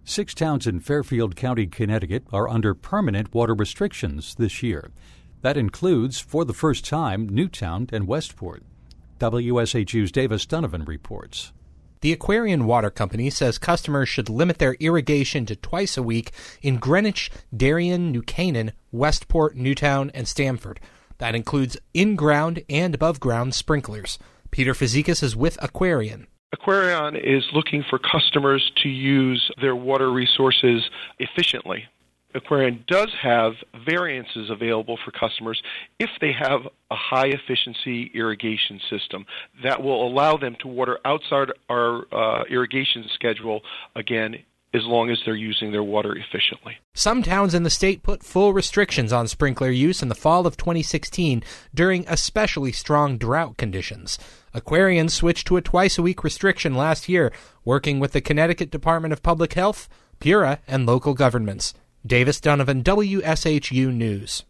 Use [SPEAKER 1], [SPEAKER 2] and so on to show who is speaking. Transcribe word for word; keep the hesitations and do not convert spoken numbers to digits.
[SPEAKER 1] Six towns in Fairfield County, Connecticut are under permanent water restrictions this year. That includes, for the first time, Newtown and Westport. W S H U's Davis Donovan reports.
[SPEAKER 2] The Aquarian Water Company says customers should limit their irrigation to twice a week in Greenwich, Darien, New Canaan, Westport, Newtown, and Stamford. That includes in-ground and above-ground sprinklers. Peter Fazekas is with Aquarian.
[SPEAKER 3] Aquarian is looking for customers to use their water resources efficiently. Aquarian does have variances available for customers if they have a high-efficiency irrigation system that will allow them to water outside our uh, irrigation schedule, again, as long as they're using their water efficiently.
[SPEAKER 2] Some towns in the state put full restrictions on sprinkler use in the fall of twenty sixteen during especially strong drought conditions. Aquarian switched to a twice-a-week restriction last year, working with the Connecticut Department of Public Health, PURA, and local governments. Davis Donovan, W S H U News.